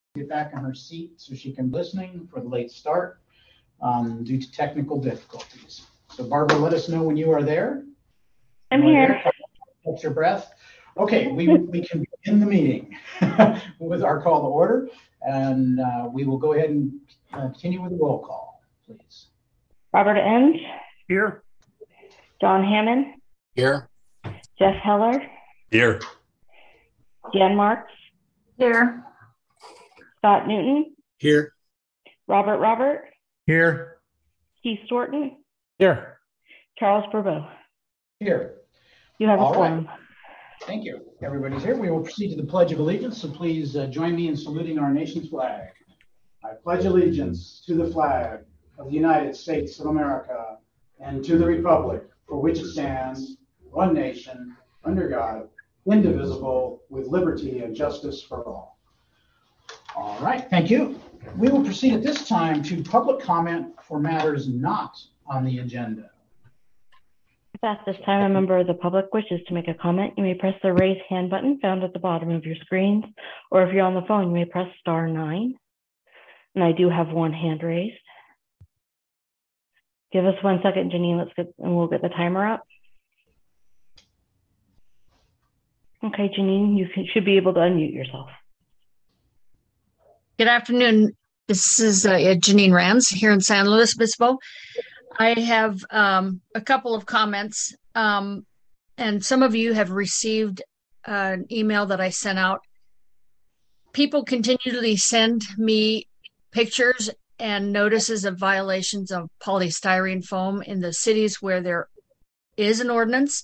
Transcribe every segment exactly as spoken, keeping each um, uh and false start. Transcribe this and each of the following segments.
Get back in her seat so she can be listening for the late start um, due to technical difficulties. So Barbara, let us know when you are there. I'm here. Catch your breath. Okay, we, we can begin the meeting with our call to order, and uh, we will go ahead and uh, continue with the roll call, please. Robert Enns. Here. John Hammond. Here. Jeff Heller. Here. Jan Marks. Here. Scott Newton. Here. Robert Robert. Here. Keith Storton. Here. Charles Bourbeau. Here. You have a All quorum. right. Thank you. Everybody's here. We will proceed to the Pledge of Allegiance, so please uh, join me in saluting our nation's flag. I pledge allegiance to the flag of the United States of America and to the republic for which it stands, one nation, under God, indivisible, with liberty and justice for all. All right, thank you. We will proceed at this time to public comment for matters not on the agenda. If at this time a member of the public wishes to make a comment, you may press the raise hand button found at the bottom of your screens, or if you're on the phone, you may press star nine. And I do have one hand raised. Give us one second, Janine, let's get, and we'll get the timer up. Okay, Janine, you can, should be able to unmute yourself. Good afternoon. This is uh, Janine Rams here in San Luis Obispo. I have um, a couple of comments, um, and some of you have received uh, an email that I sent out. People continually send me pictures and notices of violations of polystyrene foam in the cities where there is an ordinance.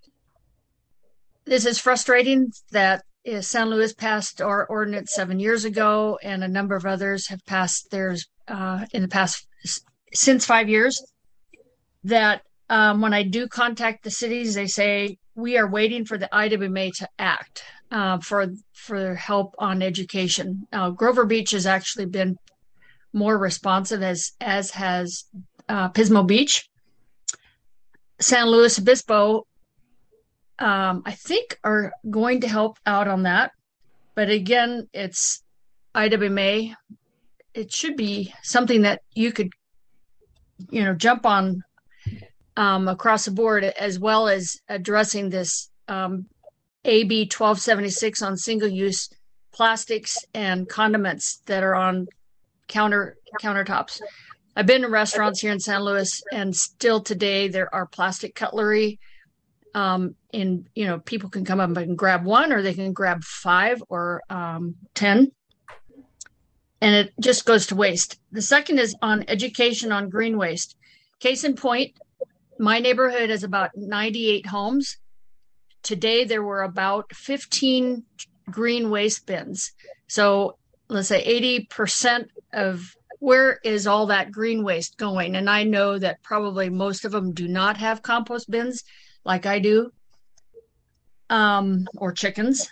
This is frustrating that San Luis passed our ordinance seven years ago, and a number of others have passed theirs uh, in the past since five years. That um, when I do contact the cities, they say we are waiting for the I W M A to act uh, for for help on education. Uh, Grover Beach has actually been more responsive, as as has uh, Pismo Beach. San Luis Obispo, Um, I think are going to help out on that. But again, it's I W M A. It should be something that you could, you know, jump on um, across the board, as well as addressing this um, A B twelve seventy-six on single-use plastics and condiments that are on counter countertops. I've been to restaurants here in San Luis, and still today there are plastic cutlery. Um, and, you know, people can come up and grab one, or they can grab five or um, ten, and it just goes to waste. The second is on education on green waste. Case in point, my neighborhood has about ninety-eight homes. Today, there were about fifteen green waste bins. So let's say eighty percent of where is all that green waste going? And I know that probably most of them do not have compost bins like I do, um, or chickens,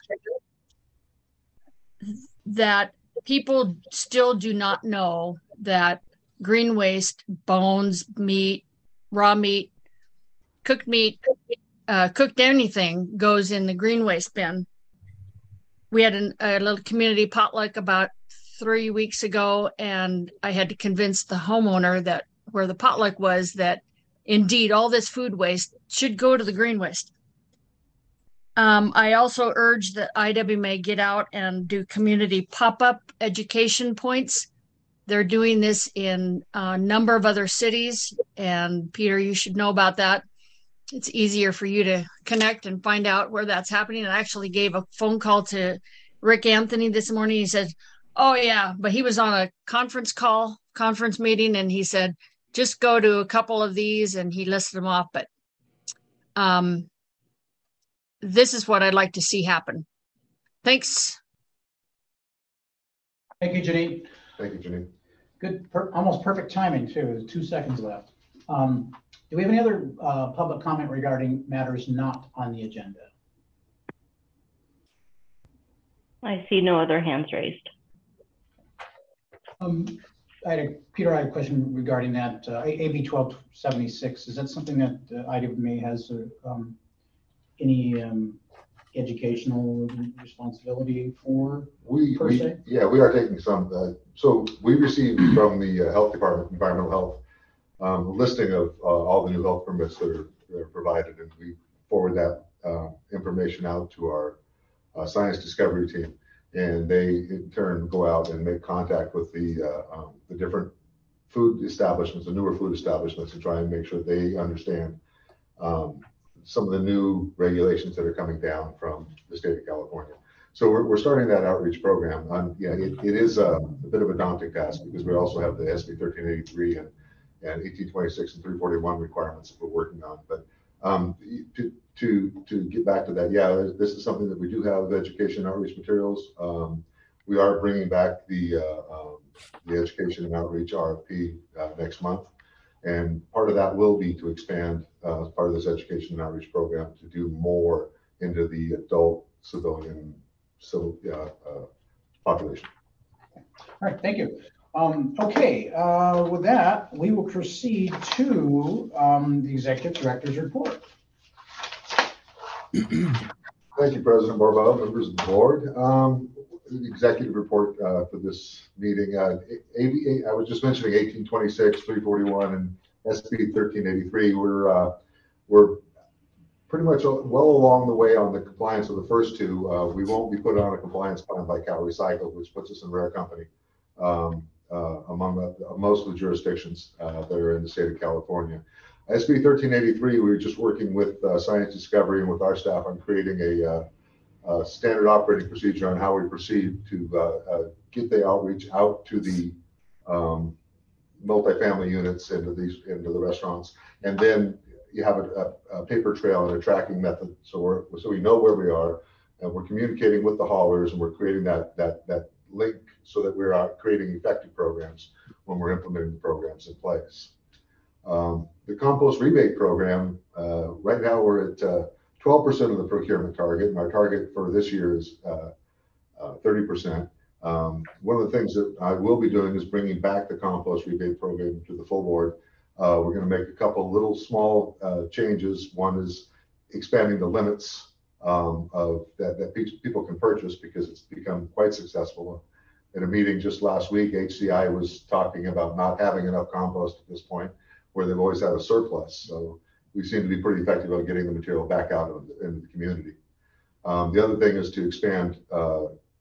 that people still do not know that green waste, bones, meat, raw meat, cooked meat, uh, cooked anything goes in the green waste bin. We had an, a little community potluck about three weeks ago, and I had to convince the homeowner that where the potluck was that indeed, all this food waste should go to the green waste. Um, I also urge that I W M A get out and do community pop-up education points. They're doing this in a number of other cities, and Peter, you should know about that. It's easier for you to connect and find out where that's happening. I actually gave a phone call to Rick Anthony this morning. He said, oh yeah, but he was on a conference call, conference meeting, and he said, just go to a couple of these, and he listed them off. But um, this is what I'd like to see happen. Thanks. Thank you, Janine. Thank you, Janine. Good, per almost perfect timing too. There's two seconds left. Um, do we have any other uh, public comment regarding matters not on the agenda? I see no other hands raised. Um, I had a, Peter, I had a question regarding that uh, A B twelve seventy-six. Is that something that uh, I W M A has uh, um, any um, educational responsibility for? We, Per we se? yeah, we are taking some. Uh, so we received from the uh, health department, environmental health, um, a listing of uh, all the new health permits that are, that are provided, and we forward that uh, information out to our uh, science discovery team, and they in turn go out and make contact with the uh, um, the different food establishments, the newer food establishments, and try and make sure they understand um, some of the new regulations that are coming down from the state of California. So we're, we're starting that outreach program. Um, yeah, it, it is a, a bit of a daunting task because we also have the S B thirteen eighty-three and, and eighteen twenty-six and three forty-one requirements that we're working on. But um, to, to, to get back to that, yeah, this is something that we do have, education outreach materials. Um, we are bringing back the, uh, um, the education and outreach R F P uh, next month. And part of that will be to expand uh, as part of this education and outreach program to do more into the adult civilian civil uh, uh, population. All right, thank you. Um, okay, uh, with that, we will proceed to um, the executive director's report. Thank you, President Barbell, members of the board. Um, the executive report uh, for this meeting. Uh, A B A, I was just mentioning eighteen twenty-six, three forty-one, and S B thirteen eighty-three. We're uh, we're pretty much well along the way on the compliance of the first two. Uh, we won't be put on a compliance plan by Cal Recycle, which puts us in rare company um, uh, among the, most of the jurisdictions uh, that are in the state of California. S B thirteen eighty-three, we were just working with uh, Science Discovery and with our staff on creating a, uh, a standard operating procedure on how we proceed to uh, uh, get the outreach out to the um, multifamily units into these into the restaurants, and then you have a, a, a paper trail and a tracking method, so we're so we know where we are, and we're communicating with the haulers, and we're creating that that that link so that we're uh, creating effective programs when we're implementing the programs in place. Um, the compost rebate program, uh, right now we're at uh, twelve percent of the procurement target, and our target for this year is uh, uh, thirty percent. Um, one of the things that I will be doing is bringing back the compost rebate program to the full board. Uh, we're going to make a couple little small uh, changes. One is expanding the limits um, of that, that people can purchase because it's become quite successful. At a meeting just last week, H C I was talking about not having enough compost at this point, where they've always had a surplus. So we seem to be pretty effective at getting the material back out into the, into the community. Um, the other thing is to expand uh,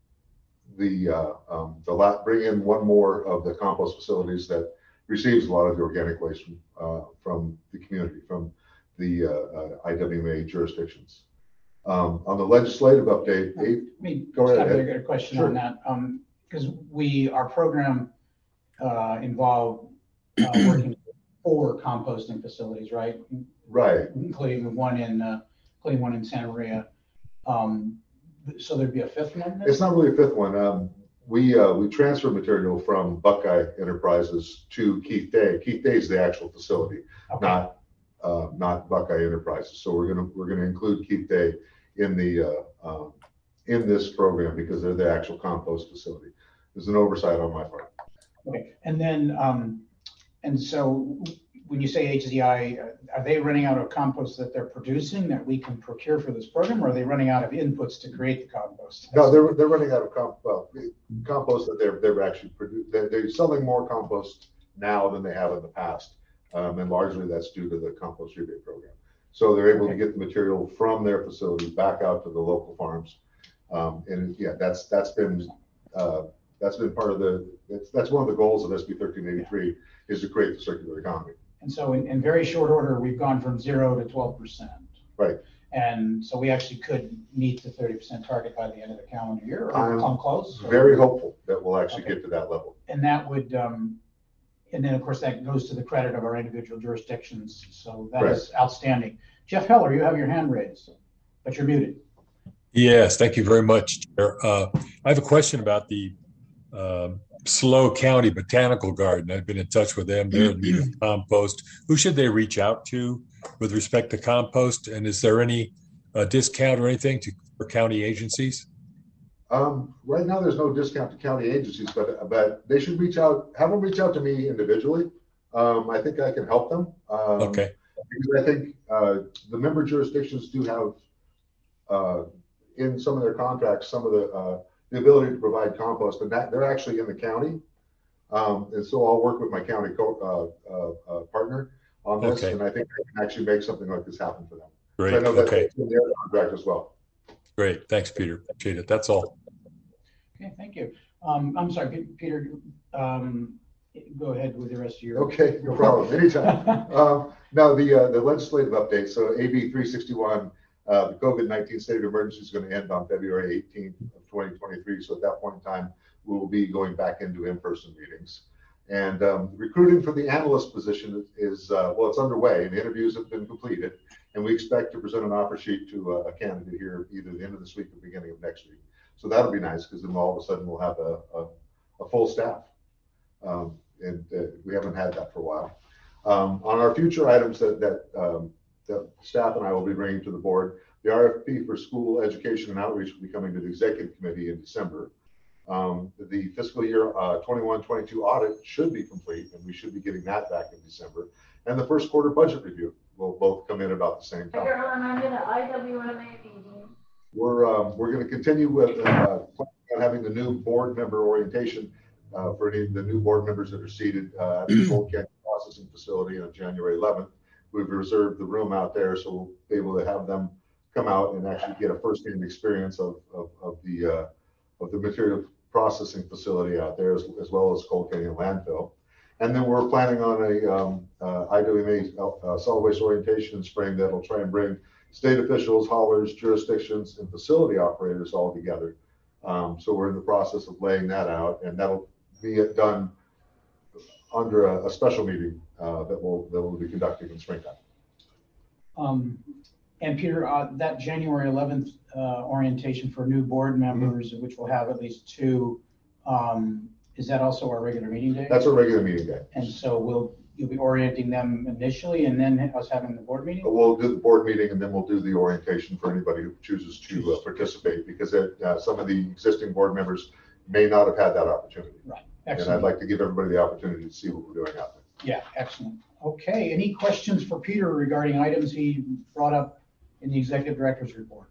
the uh, um, the lot, bring in one more of the compost facilities that receives a lot of the organic waste from, uh, from the community, from the uh, uh, I W M A jurisdictions. Um, on the legislative update, eight, Let me go just right have ahead. a question Sure. on that, because um, we our program uh, involved uh, working with four composting facilities, right? Right. Including one in uh, including one in Santa Maria. Um, so there'd be a fifth one. Then? It's not really a fifth one. Um, we uh, we transfer material from Buckeye Enterprises to Keith Day. Keith Day is the actual facility, Okay. not uh, not Buckeye Enterprises. So we're gonna we're gonna include Keith Day in the uh, um, in this program because they're the actual compost facility. There's an oversight on my part. Okay, and then um, and so when you say H C I, uh, are they running out of compost that they're producing that we can procure for this program, or are they running out of inputs to create the compost? No, they're they're running out of comp, well, compost that they're they're actually produ- they're, they're selling more compost now than they have in the past, um, and largely that's due to the compost rebate program. So they're able Okay. to get the material from their facilities back out to the local farms, um, and yeah, that's that's been uh, that's been part of the that's, that's one of the goals of S B thirteen eighty-three is to create the circular economy. And so in, in very short order, we've gone from zero to twelve percent. Right. And so we actually could meet the thirty percent target by the end of the calendar year, or I'm come close. or- Very hopeful that we'll actually Okay. get to that level. And that would, um, and then of course that goes to the credit of our individual jurisdictions. So that is outstanding. Jeff Heller, you have your hand raised, but you're muted. Yes, thank you very much, Chair. Uh, I have a question about the um, Slow County Botanical Garden. I've been in touch with them. They're in need of compost. Who should they reach out to with respect to compost? And is there any uh, discount or anything to for county agencies? Um, right now, there's no discount to county agencies, but but they should reach out, have them reach out to me individually. Um, I think I can help them. Um, Okay. Because I think uh, the member jurisdictions do have uh, in some of their contracts, some of the, uh, the ability to provide compost, and that they're actually in the county. Um, and so I'll work with my county co- uh, uh, uh, partner on this, Okay. and I think I can actually make something like this happen for them. Great. So I know that's Okay. in their contract as well. Great. Thanks, Peter. Appreciate it. That's all. Okay, thank you. Um, I'm sorry, Pe- Peter, um, go ahead with the rest of your. Okay, no problem. Anytime. um, now the uh, the legislative update. So A B three sixty-one, uh, the COVID nineteen state of emergency is going to end on February eighteenth of twenty twenty-three. So at that point in time, we will be going back into in-person meetings. And um, recruiting for the analyst position is, uh, well, it's underway, and the interviews have been completed. And we expect to present an offer sheet to a, a candidate here either the end of this week or beginning of next week. So that'll be nice, because then all of a sudden we'll have a, a, a full staff. Um, and uh, we haven't had that for a while. Um, on our future items that, that, um, that staff and I will be bringing to the board, the R F P for school education and outreach will be coming to the executive committee in December. Um, the fiscal year uh, twenty-one twenty-two audit should be complete, and we should be getting that back in December. And the first quarter budget review will both come in about the same time. I'm in an I W M A meeting. We're um, we're going to continue with uh, having the new board member orientation uh, for any of the new board members that are seated uh, at the Cold Canyon Processing Facility on January eleventh. We've reserved the room out there, so we'll be able to have them come out and actually get a first-hand experience of of, of the uh, of the material processing facility out there, as, as well as Cold Canyon landfill. And then we're planning on a um, uh, I W M A uh, solid waste orientation in spring that'll try and bring state officials, haulers, jurisdictions, and facility operators all together. Um, so we're in the process of laying that out, and that'll be done under a, a special meeting uh, that we'll that we'll be conducting in springtime. Um, and Peter, uh, that January eleventh uh, orientation for new board members, mm-hmm. which will have at least two, um, is that also our regular meeting day? That's our regular meeting day. And so we'll you'll be orienting them initially, and then us having the board meeting? We'll do the board meeting, and then we'll do the orientation for anybody who chooses to uh, participate, because it, uh, some of the existing board members may not have had that opportunity. Right. Excellent. And I'd like to give everybody the opportunity to see what we're doing out there. Yeah, excellent. Okay, any questions for Peter regarding items he brought up in the executive director's report?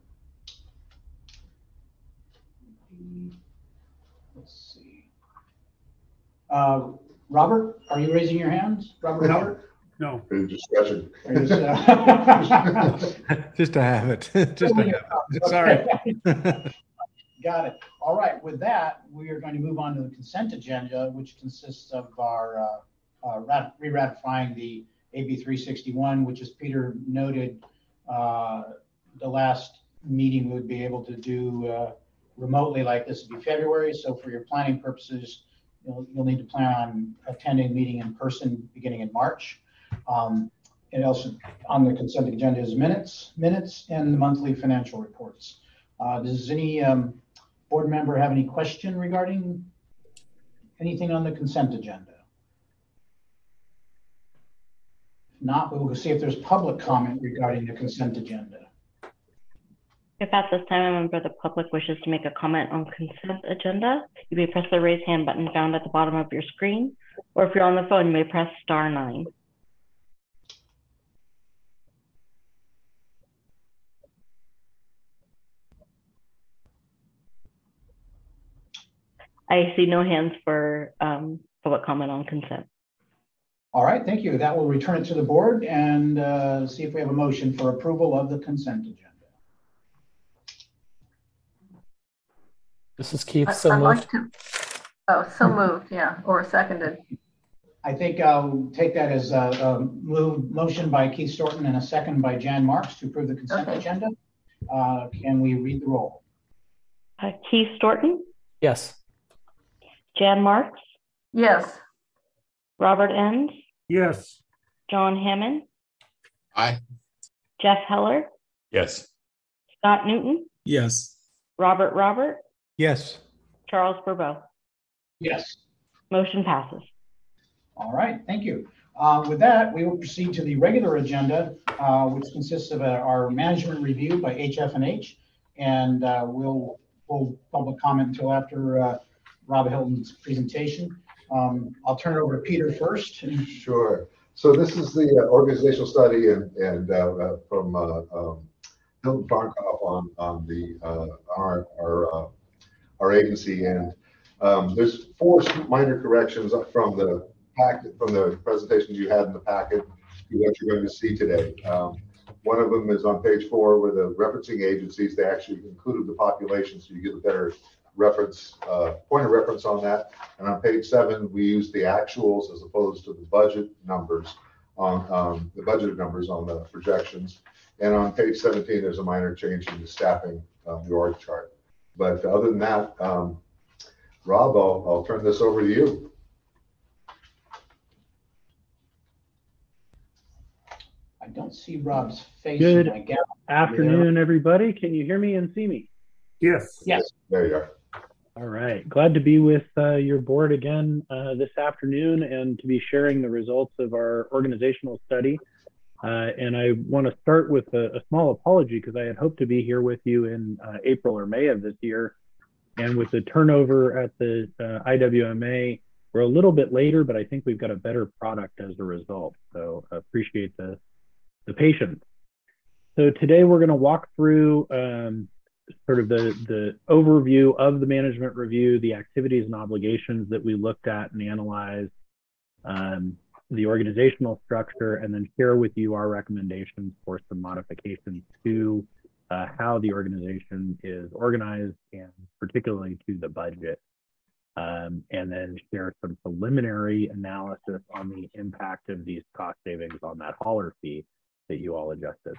Let's see. Uh, Robert, are you raising your hands? Robert Howard? No. Any discussion? Just, uh... Just to have it. Just to have it. Sorry. Got it. All right. With that, we are going to move on to the consent agenda, which consists of our uh, uh, rat- re-ratifying the A B three sixty-one, which, as Peter noted, uh, the last meeting we would be able to do uh, remotely like this would be February. So for your planning purposes, you'll, you'll need to plan on attending a meeting in person beginning in March. Um, and also on the consent agenda is minutes, minutes, and the monthly financial reports. Uh, does any um, board member have any question regarding anything on the consent agenda? If not, we will see if there's public comment regarding the consent agenda. If at this time a member of the public wishes to make a comment on consent agenda, you may press the raise hand button found at the bottom of your screen, or if you're on the phone, you may press star nine. I see no hands for um, public comment on consent. All right, thank you. That will return it to the board and uh, see if we have a motion for approval of the consent agenda. This is Keith. I, So I'd moved. like to, oh, so moved, yeah, or seconded. I think I'll take that as a, a move, motion by Keith Storton and a second by Jan Marks to approve the consent Okay. agenda. Uh, can we read the roll? Uh, Keith Storton, Yes. Jan Marks, Yes, Robert Enns, Yes. John Hammond, Aye. Jeff Heller, Yes. Scott Newton, Yes. Robert Robert, Yes. Charles Bourbeau. Yes. Motion passes. All right, thank you. Uh, with that, we will proceed to the regular agenda, uh, which consists of uh, our management review by H F and H, and uh, we'll hold public comment until after uh, Rob Hilton's presentation. Um, I'll turn it over to Peter first. Sure. So this is the uh, organizational study and, and uh, uh, from uh, um, Hilton Farnkoff on, on the, uh, our, our, uh, our agency. And, um, there's four minor corrections from the packet, from the presentation you had in the packet to what you're going to see today. Um, one of them is on page four where the referencing agencies, they actually included the population, so you get a better reference, uh, point of reference on that. And on page seven, we use the actuals as opposed to the budget numbers on, um, the budgeted numbers on the projections. And on page seventeen, there's a minor change in the staffing, um, the org chart. But other than that, um, Rob, I'll, I'll turn this over to you. I don't see Rob's face. Good in my gallery. afternoon, everybody. Can you hear me and see me? Yes. Yes. There you are. All right. Glad to be with uh, your board again uh, this afternoon and to be sharing the results of our organizational study. Uh, and I want to start with a, a small apology because I had hoped to be here with you in uh, April or May of this year. And with the turnover at the uh, I W M A, we're a little bit later, but I think we've got a better product as a result. So I appreciate the, the patience. So today we're going to walk through um, sort of the, the overview of the management review, the activities and obligations that we looked at and analyzed, um, the organizational structure, and then share with you our recommendations for some modifications to uh, how the organization is organized and particularly to the budget. Um, and then share some preliminary analysis on the impact of these cost savings on that hauler fee that you all adjusted.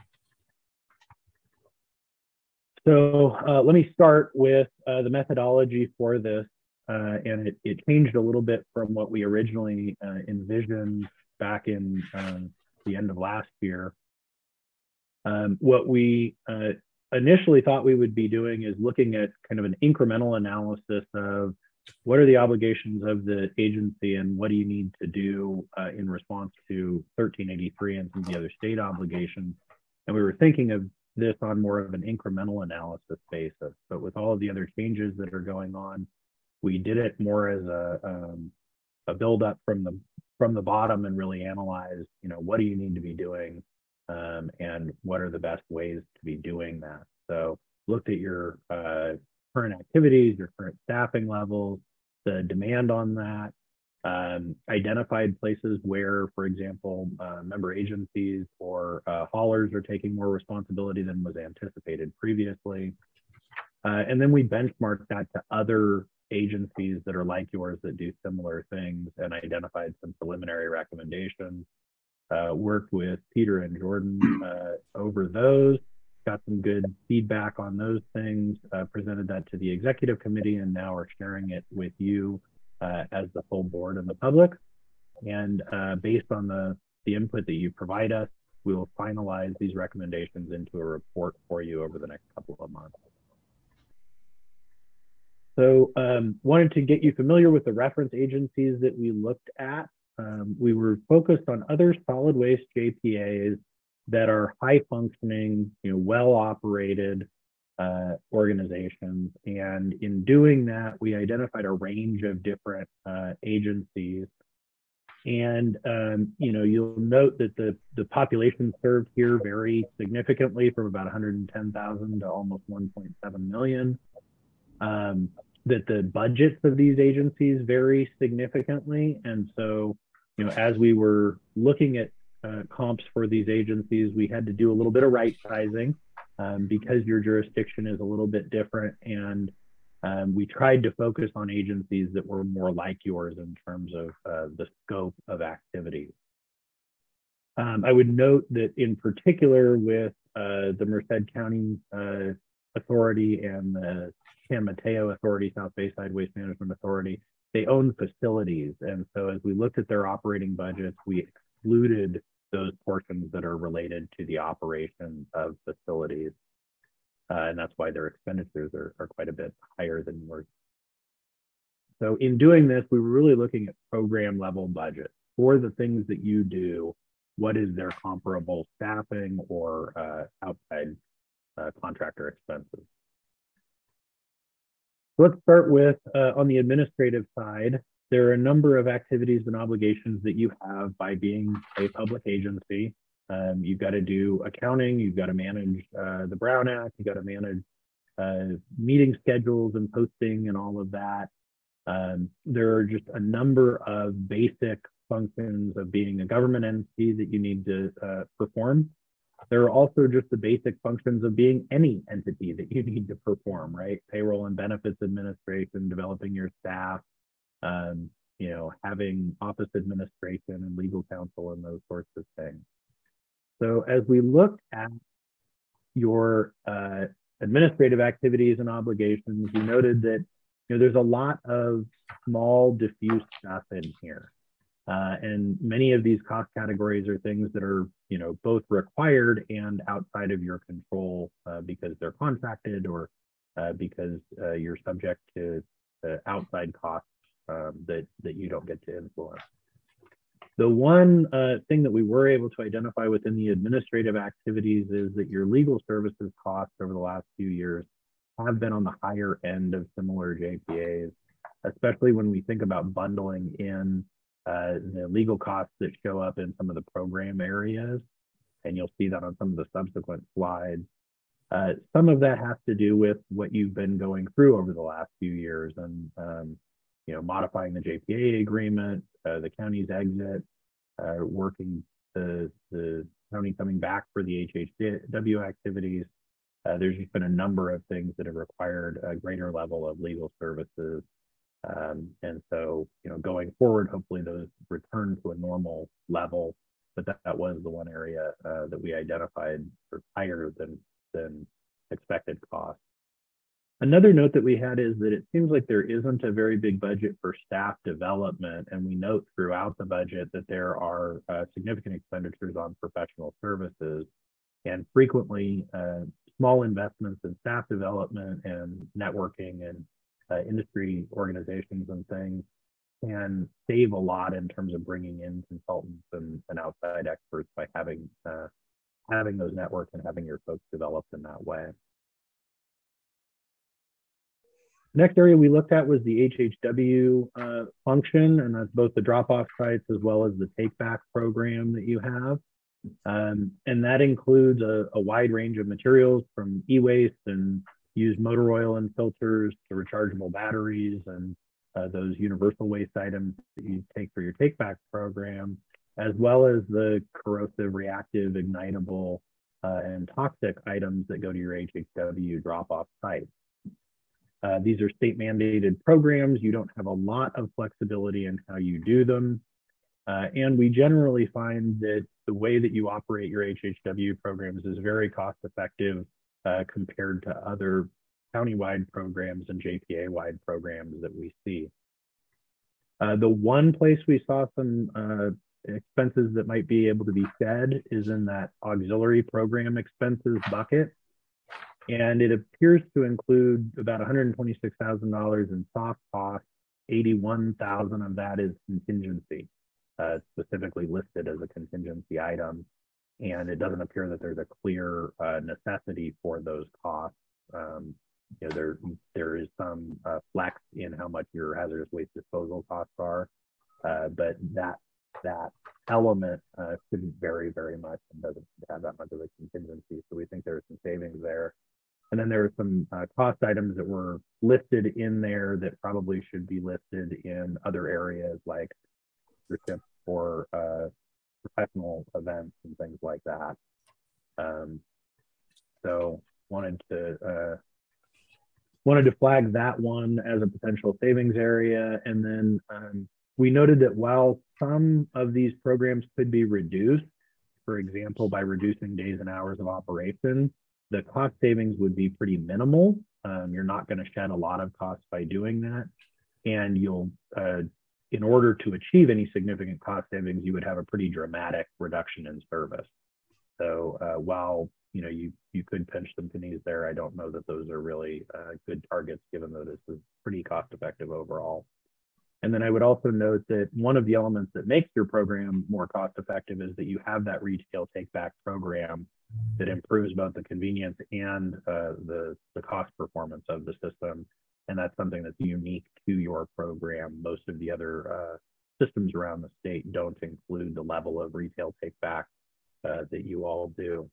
So uh, let me start with uh, the methodology for this, uh, and it, it changed a little bit from what we originally uh, envisioned back in uh, the end of last year. Um, what we uh, initially thought we would be doing is looking at kind of an incremental analysis of what are the obligations of the agency and what do you need to do uh, in response to thirteen eighty-three and some of the other state obligations. And we were thinking of this on more of an incremental analysis basis, but with all of the other changes that are going on, we did it more as a, um, a build up from the from the bottom and really analyze, you know, what do you need to be doing um, and what are the best ways to be doing that. So looked at your uh, current activities, your current staffing levels, the demand on that, um, identified places where, for example, uh, member agencies or uh, haulers are taking more responsibility than was anticipated previously. Uh, and then we benchmarked that to other agencies that are like yours that do similar things and identified some preliminary recommendations. Uh, worked with Peter and Jordan uh, over those. Got some good feedback on those things, uh, presented that to the executive committee, and now we're sharing it with you uh, as the full board and the public. And uh, based on the, the input that you provide us, we will finalize these recommendations into a report for you over the next couple of months. So um, wanted to get you familiar with the reference agencies that we looked at. Um, we were focused on other solid waste J P As that are high functioning, you know, well operated uh, organizations. And in doing that, we identified a range of different uh, agencies. And, um, you know, you'll note that the, the population served here vary significantly from about one hundred ten thousand to almost one point seven million. Um, that the budgets of these agencies vary significantly. And so, you know, as we were looking at Uh, comps for these agencies, we had to do a little bit of right sizing um, because your jurisdiction is a little bit different, and um, we tried to focus on agencies that were more like yours in terms of uh, the scope of activities. Um, I would note that in particular with uh, the Merced County uh, Authority and the San Mateo Authority, South Bayside Waste Management Authority, they own facilities, and so as we looked at their operating budgets, we excluded those portions that are related to the operation of facilities. Uh, and that's why their expenditures are, are quite a bit higher than yours. So in doing this, we were really looking at program level budget for the things that you do. What is their comparable staffing or uh, outside uh, contractor expenses? So let's start with uh, on the administrative side. There are a number of activities and obligations that you have by being a public agency. Um, you've got to do accounting, you've got to manage uh, the Brown Act, you've got to manage uh, meeting schedules and posting and all of that. Um, there are just a number of basic functions of being a government entity that you need to uh, perform. There are also just the basic functions of being any entity that you need to perform, right? Payroll and benefits administration, developing your staff, um, you know, having office administration and legal counsel and those sorts of things. So as we look at your uh, administrative activities and obligations, we noted that you know there's a lot of small, diffuse stuff in here. Uh, and many of these cost categories are things that are, you know, both required and outside of your control uh, because they're contracted or uh, because uh, you're subject to uh, outside costs um, that, that you don't get to influence. The one uh, thing that we were able to identify within the administrative activities is that your legal services costs over the last few years have been on the higher end of similar J P As, especially when we think about bundling in Uh, the legal costs that show up in some of the program areas, and you'll see that on some of the subsequent slides. Uh, some of that has to do with what you've been going through over the last few years and, um, you know, modifying the J P A agreement, uh, the county's exit, uh, working the, the county coming back for the H H W activities. Uh, there's just been a number of things that have required a greater level of legal services. Um, and so, you know, going forward, hopefully those return to a normal level, but that, that was the one area uh, that we identified for higher than, than expected cost. Another note that we had is that it seems like there isn't a very big budget for staff development, and we note throughout the budget that there are uh, significant expenditures on professional services, and frequently uh, small investments in staff development and networking and Uh, industry organizations and things can save a lot in terms of bringing in consultants and, and outside experts by having uh, having those networks and having your folks developed in that way. Next area we looked at was the H H W uh, function, and that's both the drop-off sites as well as the take-back program that you have. Um, and that includes a, a wide range of materials from e-waste and used motor oil and filters to rechargeable batteries and uh, those universal waste items that you take for your take-back program, as well as the corrosive, reactive, ignitable, uh, and toxic items that go to your H H W drop-off site. Uh, these are state-mandated programs. You don't have a lot of flexibility in how you do them. Uh, and we generally find that the way that you operate your H H W programs is very cost-effective Uh, compared to other county-wide programs and J P A-wide programs that we see. Uh, the one place we saw some uh, expenses that might be able to be shed is in that auxiliary program expenses bucket. And it appears to include about one hundred twenty-six thousand dollars in soft costs. eighty-one thousand dollars of that is contingency, uh, specifically listed as a contingency item. And it doesn't appear that there's a clear uh, necessity for those costs. Um, you know, there there is some uh, flex in how much your hazardous waste disposal costs are, uh, but that that element uh, shouldn't vary very much and doesn't have that much of a contingency. So we think there are some savings there. And then there are some uh, cost items that were listed in there that probably should be listed in other areas like for uh, professional events and things like that. Um, so wanted to uh, wanted to flag that one as a potential savings area. And then um, we noted that while some of these programs could be reduced, for example, by reducing days and hours of operation, the cost savings would be pretty minimal. Um, you're not going to shed a lot of costs by doing that. And you'll uh, in order to achieve any significant cost savings, you would have a pretty dramatic reduction in service. So uh, while you know you you could pinch some pennies there, I don't know that those are really uh, good targets, given that this is pretty cost effective overall. And then I would also note that one of the elements that makes your program more cost effective is that you have that retail take back program that improves both the convenience and uh, the the cost performance of the system. And that's something that's unique to your program. Most of the other uh, systems around the state don't include the level of retail take back uh, that you all do.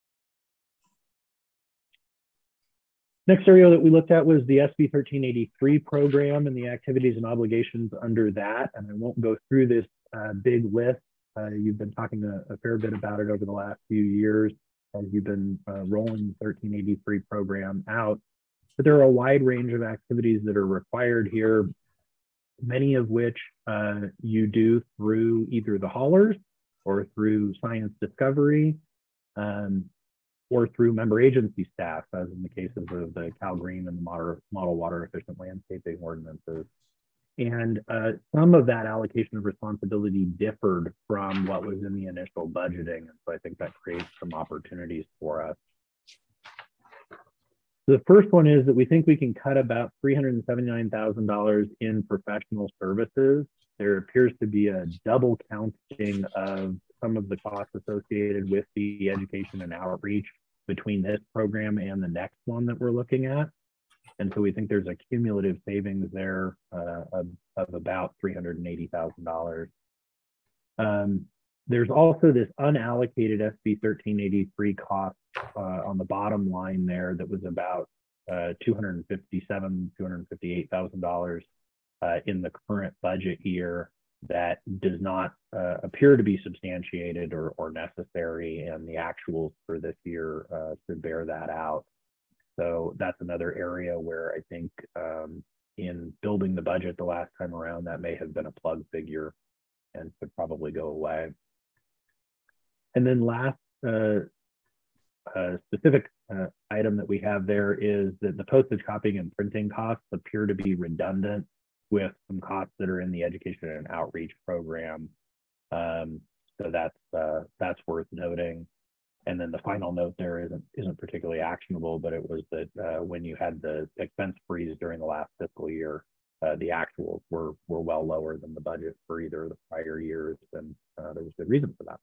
Next area that we looked at was the S B thirteen eighty-three program and the activities and obligations under that. And I won't go through this uh, big list. Uh, you've been talking a, a fair bit about it over the last few years as you've been uh, rolling the thirteen eighty-three program out. But there are a wide range of activities that are required here, many of which uh, you do through either the haulers or through science discovery, um, or through member agency staff, as in the cases of the Cal Green and the model, model water efficient landscaping ordinances. And uh, some of that allocation of responsibility differed from what was in the initial budgeting. And so I think that creates some opportunities for us. The first one is that we think we can cut about three hundred seventy-nine thousand dollars in professional services. There appears to be a double counting of some of the costs associated with the education and outreach between this program and the next one that we're looking at. And so we think there's a cumulative savings there uh, of, of about three hundred eighty thousand dollars. Um, there's also this unallocated S B thirteen eighty-three cost uh, on the bottom line there that was about uh, two hundred fifty-seven thousand dollars, two hundred fifty-eight thousand dollars uh, in the current budget year that does not uh, appear to be substantiated or, or necessary, and the actuals for this year uh, should bear that out. So that's another area where I think um, in building the budget the last time around, that may have been a plug figure and could probably go away. And then last uh, uh, specific uh, item that we have there is that the postage, copying, and printing costs appear to be redundant with some costs that are in the education and outreach program. Um, so that's uh, that's worth noting. And then the final note there isn't isn't particularly actionable, but it was that uh, when you had the expense freeze during the last fiscal year, uh, the actuals were were well lower than the budget for either of the prior years, and uh, there was good reason for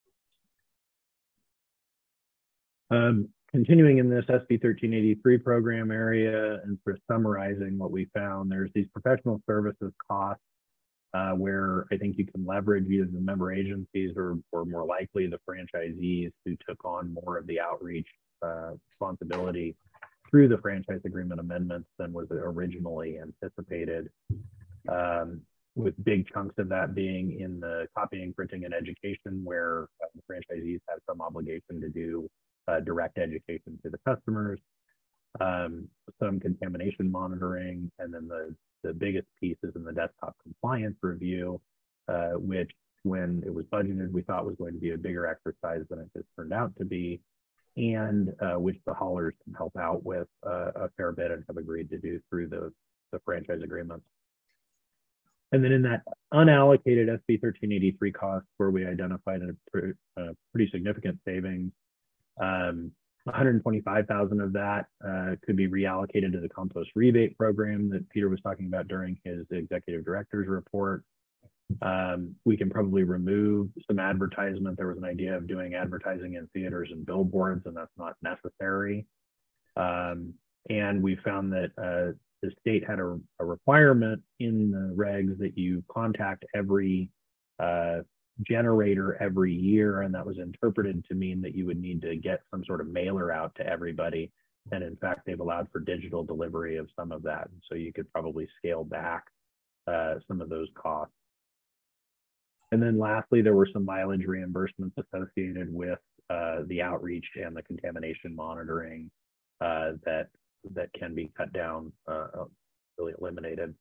that. Um, continuing in this S B thirteen eighty-three program area and for summarizing what we found, there's these professional services costs uh, where I think you can leverage either the member agencies or, or more likely the franchisees who took on more of the outreach uh, responsibility through the franchise agreement amendments than was originally anticipated, um, with big chunks of that being in the copying, printing, and education, where uh, the franchisees have some obligation to do uh, direct education to the customers, um, some contamination monitoring, and then the, the biggest piece is in the desktop compliance review, uh, which when it was budgeted, we thought was going to be a bigger exercise than it has turned out to be, and uh, which the haulers can help out with uh, a fair bit and have agreed to do through the, the franchise agreements. And then in that unallocated S B thirteen eighty-three cost, where we identified a, pre a pretty significant savings, um, one hundred twenty-five thousand of that uh, could be reallocated to the compost rebate program that Peter was talking about during his executive director's report. Um, we can probably remove some advertisement. There was an idea of doing advertising in theaters and billboards, and that's not necessary. Um, and we found that uh, the state had a, a requirement in the regs that you contact every uh, generator every year, and that was interpreted to mean that you would need to get some sort of mailer out to everybody. And in fact, they've allowed for digital delivery of some of that. And so you could probably scale back uh, some of those costs. And then lastly, there were some mileage reimbursements associated with uh, the outreach and the contamination monitoring uh, that that can be cut down, uh, really eliminated.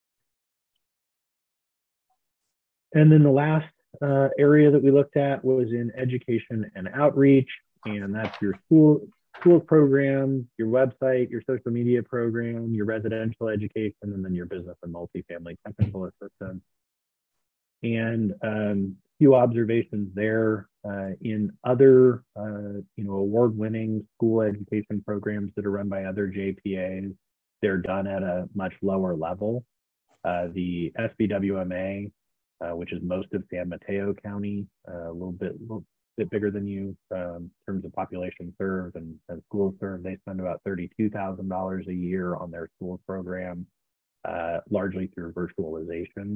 And then the last uh, area that we looked at was in education and outreach, and that's your school school program, your website, your social media program, your residential education, and then your business and multifamily technical assistance. And um, a few observations there uh, in other, uh, you know, award-winning school education programs that are run by other J P As. They're done at a much lower level. Uh, the S B W M A, uh, which is most of San Mateo County, uh, a little bit, little bit bigger than you um, in terms of population served and, and schools served. They spend about thirty-two thousand dollars a year on their school program, uh, largely through virtualization.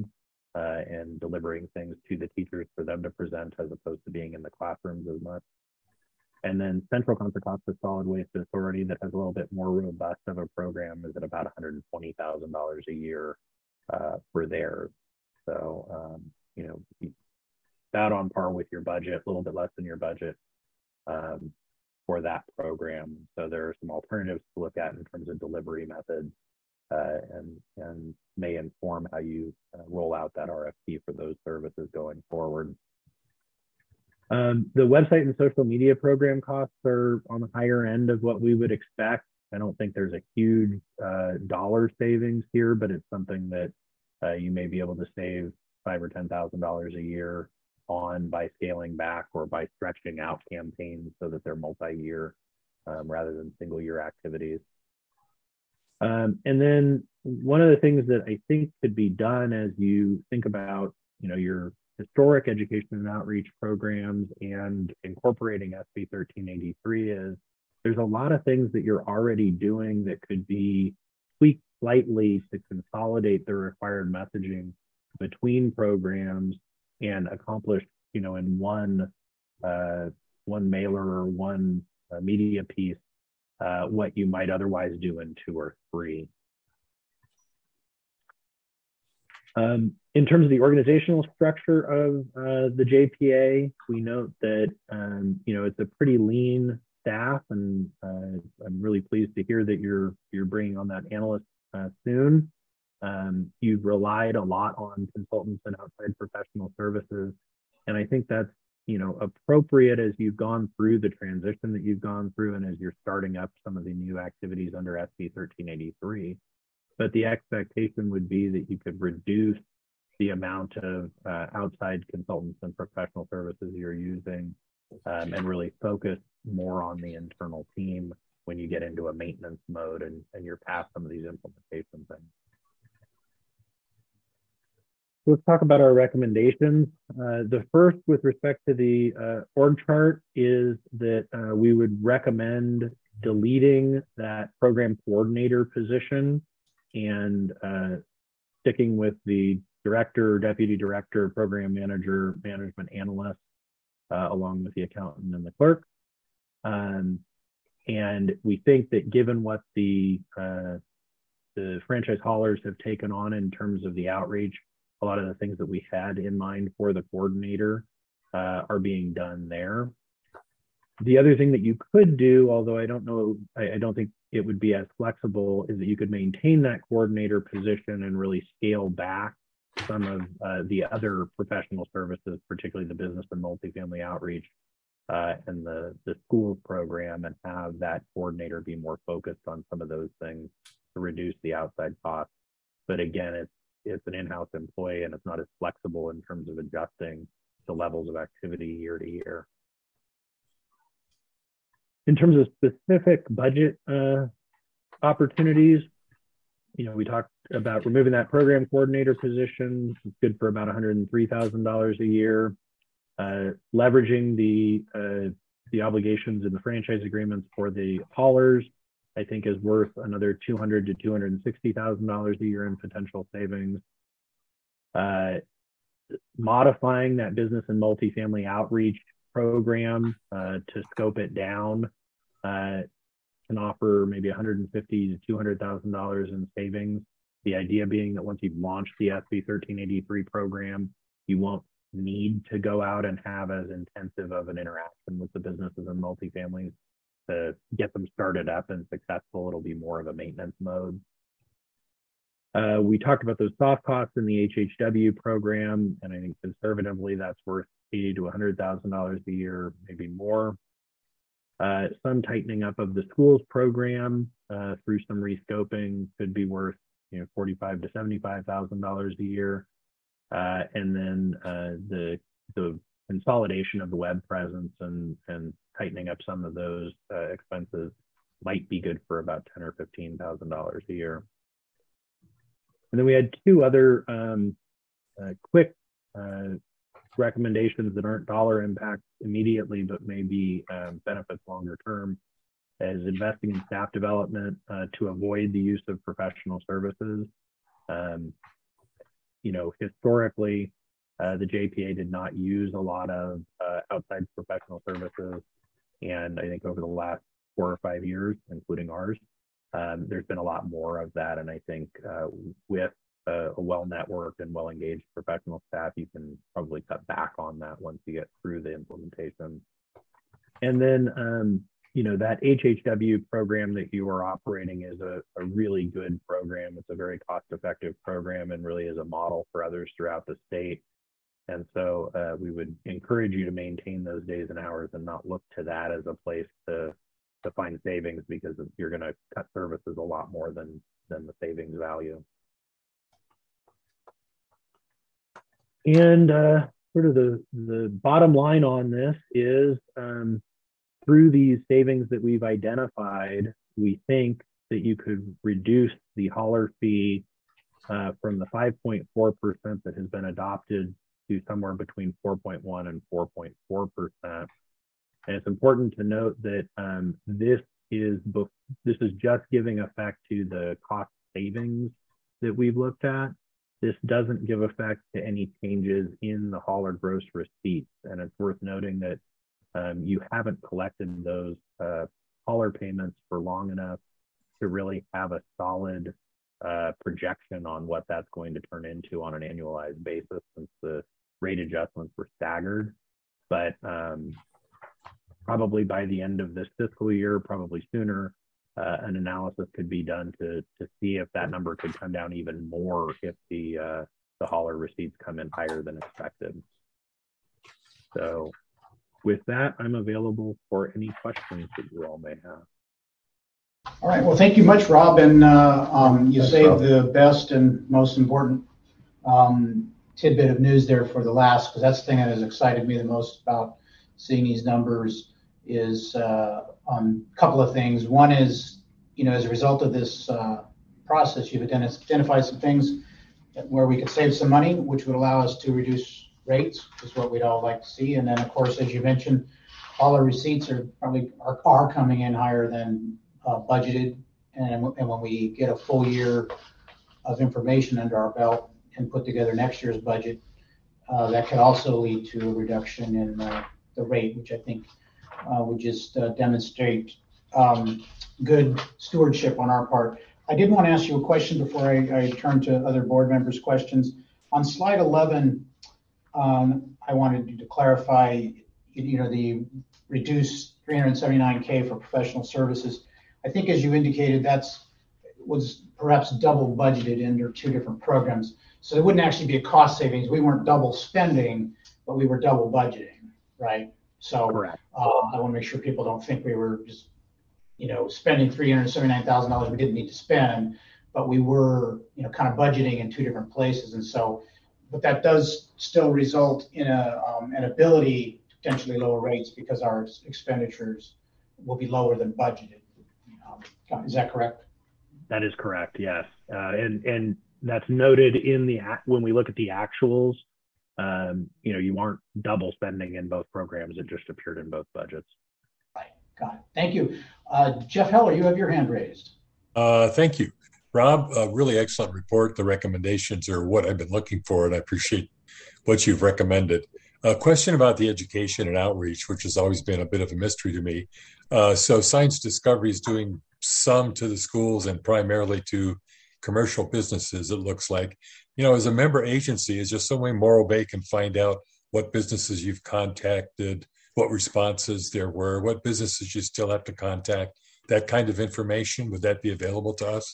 uh, and delivering things to the teachers for them to present as opposed to being in the classrooms as much. And then Central Contra Costa Solid Waste Authority, that has a little bit more robust of a program, is at about one hundred twenty thousand dollars a year uh, for theirs. So, um, you know, about on par with your budget, a little bit less than your budget um, for that program. So there are some alternatives to look at in terms of delivery methods uh, and, and may inform how you uh, roll out that R F P for those services going forward. Um, the website and social media program costs are on the higher end of what we would expect. I don't think there's a huge uh, dollar savings here, but it's something that uh, you may be able to save five or ten thousand dollars a year on by scaling back or by stretching out campaigns so that they're multi-year um, rather than single-year activities. Um, and then one of the things that I think could be done as you think about, you know, your historic education and outreach programs and incorporating S B thirteen eighty-three is there's a lot of things that you're already doing that could be tweaked slightly to consolidate the required messaging between programs and accomplish, you know, in one uh, one mailer or one uh, media piece, uh, what you might otherwise do in two or three. Um, in terms of the organizational structure of uh, the J P A, we note that, um, you know, it's a pretty lean staff, and uh, I'm really pleased to hear that you're you're bringing on that analyst uh, soon. Um, you've relied a lot on consultants and outside professional services, and I think that's, you know, appropriate as you've gone through the transition that you've gone through and as you're starting up some of the new activities under S B thirteen eighty-three. But the expectation would be that you could reduce the amount of uh, outside consultants and professional services you're using um, and really focus more on the internal team when you get into a maintenance mode and, and you're past some of these implementation things. Let's talk about our recommendations. Uh, the first, with respect to the uh, org chart, is that uh, we would recommend deleting that program coordinator position and uh, sticking with the director, deputy director, program manager, management analyst, uh, along with the accountant and the clerk. Um, and we think that given what the, uh, the franchise haulers have taken on in terms of the outreach, a lot of the things that we had in mind for the coordinator uh, are being done there. The other thing that you could do, although I don't know, I, I don't think it would be as flexible, is that you could maintain that coordinator position and really scale back some of uh, the other professional services, particularly the business and multifamily outreach uh, and the, the schools program, and have that coordinator be more focused on some of those things to reduce the outside costs. But again, it's, it's an in-house employee and it's not as flexible in terms of adjusting the levels of activity year to year. In terms of specific budget uh, opportunities, you know, we talked about removing that program coordinator position. It's good for about one hundred three thousand dollars a year. Uh, leveraging the uh, the obligations in the franchise agreements for the haulers, I think, is worth another two hundred thousand to two hundred sixty thousand dollars a year in potential savings. Uh, modifying that business and multifamily outreach program uh, to scope it down uh, can offer maybe one hundred fifty thousand to two hundred thousand dollars in savings. The idea being that once you've launched the S B thirteen eighty-three program, you won't need to go out and have as intensive of an interaction with the businesses and multifamilies to get them started up and successful. It'll be more of a maintenance mode. Uh, we talked about those soft costs in the H H W program, and I think conservatively that's worth eighty thousand to one hundred thousand dollars a year, maybe more. Uh, some tightening up of the schools program uh, through some rescoping could be worth, you know, forty-five thousand to seventy-five thousand dollars a year. Uh, and then uh, the the consolidation of the web presence and and tightening up some of those uh, expenses might be good for about ten or fifteen thousand dollars a year. And then we had two other um, uh, quick uh, recommendations that aren't dollar impact immediately, but may be um, benefits longer term, as investing in staff development uh, to avoid the use of professional services. Um, you know, historically, uh, the J P A did not use a lot of uh, outside professional services. And I think over the last four or five years, including ours, um, there's been a lot more of that. And I think uh, with a, a well-networked and well-engaged professional staff, you can probably cut back on that once you get through the implementation. And then, um, you know, that H H W program that you are operating is a, a really good program. It's a very cost-effective program and really is a model for others throughout the state. And so uh, we would encourage you to maintain those days and hours and not look to that as a place to, to find savings, because you're going to cut services a lot more than, than the savings value. And uh, sort of the, the bottom line on this is um, through these savings that we've identified, we think that you could reduce the hauler fee uh, from the five point four percent that has been adopted to somewhere between four point one and four point four percent. And it's important to note that um, this is this is just giving effect to the cost savings that we've looked at. This doesn't give effect to any changes in the hauler gross receipts. And it's worth noting that um, you haven't collected those uh, hauler payments for long enough to really have a solid uh, projection on what that's going to turn into on an annualized basis, since the rate adjustments were staggered. But um, probably by the end of this fiscal year, probably sooner, uh, an analysis could be done to to see if that number could come down even more if the uh, the hauler receipts come in higher than expected. So with that, I'm available for any questions that you all may have. All right. Well, thank you much, Rob. And uh, um, you Thanks, saved Rob. the best and most important um, tidbit of news there for the last, because that's the thing that has excited me the most about seeing these numbers is uh, um, a couple of things. One is, you know, as a result of this uh, process, you've identified some things where we could save some money, which would allow us to reduce rates, which is what we'd all like to see. And then, of course, as you mentioned, all our receipts are probably are, are coming in higher than uh, budgeted. And, and when we get a full year of information under our belt and put together next year's budget, uh, that could also lead to a reduction in uh, the rate, which I think uh, would just uh, demonstrate um, good stewardship on our part. I did want to ask you a question before I, I turn to other board members' questions. On slide eleven, um, I wanted you to clarify, you know, the reduced three hundred seventy-nine K for professional services. I think, as you indicated, that's was perhaps double budgeted under two different programs. So it wouldn't actually be a cost savings. We weren't double spending, but we were double budgeting, right? So uh, I want to make sure people don't think we were just, you know, spending three hundred seventy-nine thousand dollars we didn't need to spend, but we were, you know, kind of budgeting in two different places. And so, but that does still result in a um, an ability to potentially lower rates because our expenditures will be lower than budgeted. Um, is that correct? That is correct, yes. Uh, and, and that's noted in the, when we look at the actuals, um, you know, you aren't double spending in both programs. It just appeared in both budgets. Right, got it. Thank you. Uh, Jeff Heller, you have your hand raised. Uh, thank you. Rob, a really excellent report. The recommendations are what I've been looking for, and I appreciate what you've recommended. A question about the education and outreach, which has always been a bit of a mystery to me. Uh, so Science Discovery is doing some to the schools and primarily to commercial businesses, it looks like. You know, as a member agency, is there some way Morro Bay can find out what businesses you've contacted, what responses there were, what businesses you still have to contact, that kind of information? Would that be available to us?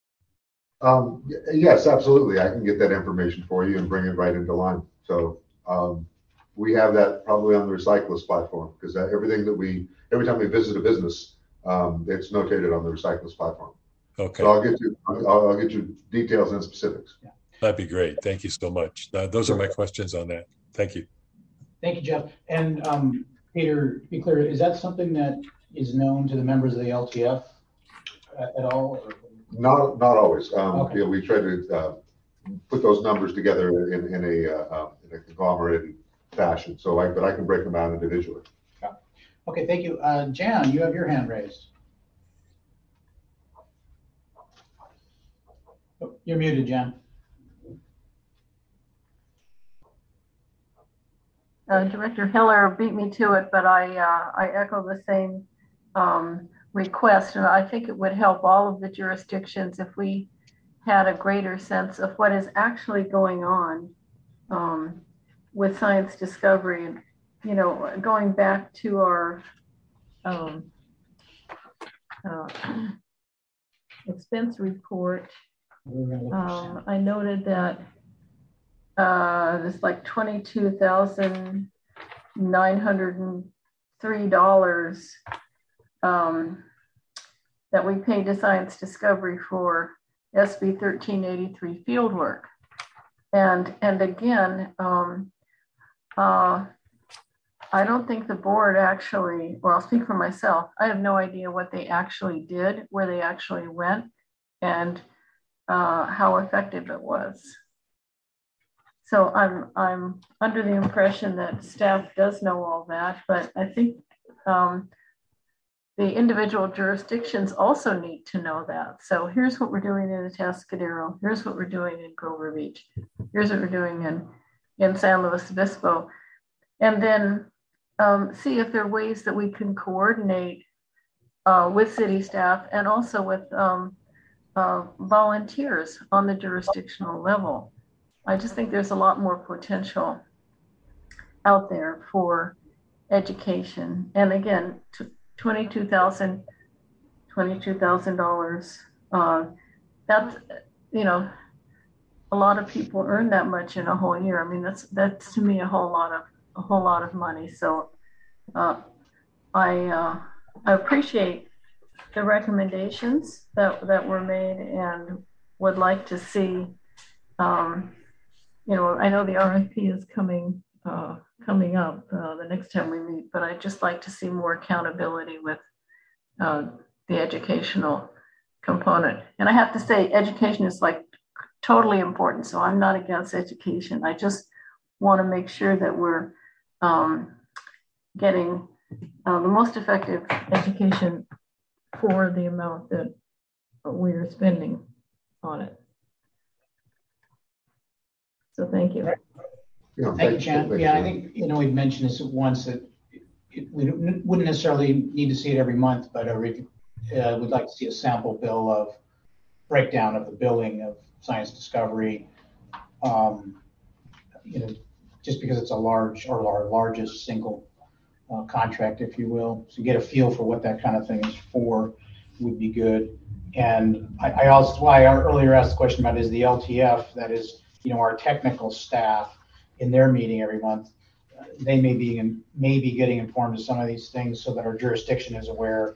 Um, yes, absolutely. I can get that information for you and bring it right into line. So um, we have that probably on the Recyclist platform, because everything that we, every time we visit a business, um, it's notated on the Recyclist platform. Okay. So I'll get you, I'll, I'll get you details and specifics. Yeah. That'd be great. Thank you so much. Uh, those are my questions on that. Thank you. Thank you, Jeff. And um, Peter, to be clear, is that something that is known to the members of the L T F at, at all? Or? Not, not always. Um, Okay. you know, we try to uh, put those numbers together in, in a uh, in a conglomerated fashion. So, I, but I can break them out individually. Yeah. Okay, thank you. Uh, Jan, you have your hand raised. Oh, you're muted, Jan. uh, Director Hiller beat me to it, but I, uh, I echo the same um, request. And I think it would help all of the jurisdictions if we had a greater sense of what is actually going on um, with science discovery. And, you know, going back to our um, uh, expense report, um, I noted that uh, there's like twenty-two thousand nine hundred three dollars um, that we paid to Science Discovery for S B thirteen eighty-three fieldwork. And, and again, um, uh, I don't think the board actually, well, I'll speak for myself. I have no idea what they actually did, where they actually went, and uh, how effective it was. So I'm, I'm under the impression that staff does know all that, but I think um, the individual jurisdictions also need to know that. So here's what we're doing in Atascadero. Here's what we're doing in Grover Beach. Here's what we're doing in, in San Luis Obispo. And then um, see if there are ways that we can coordinate uh, with city staff and also with um, uh, volunteers on the jurisdictional level. I just think there's a lot more potential out there for education. And again, twenty-two thousand dollars, twenty-two thousand dollars. Uh, that's, you know, a lot of people earn that much in a whole year. I mean, that's that's to me a whole lot of a whole lot of money. So uh, I uh, I appreciate the recommendations that that were made and would like to see. Um, you know, I know the R F P is coming uh, coming up uh, the next time we meet, but I'd just like to see more accountability with uh, the educational component. And I have to say, education is like totally important. So I'm not against education. I just want to make sure that we're um, getting uh, the most effective education for the amount that we're spending on it. So thank you. Yeah, Thank you, Jan. Yeah, I think, you know, we've mentioned this once that it, we wouldn't necessarily need to see it every month, but uh, we'd like to see a sample bill of breakdown of the billing of science discovery. Um, you know, just because it's a large or our largest single uh, contract, if you will. So get a feel for what that kind of thing is for would be good. And I, I also, why I earlier asked the question about is the L T F, that is, you know, our technical staff in their meeting every month, uh, they may be in, may be getting informed of some of these things so that our jurisdiction is aware.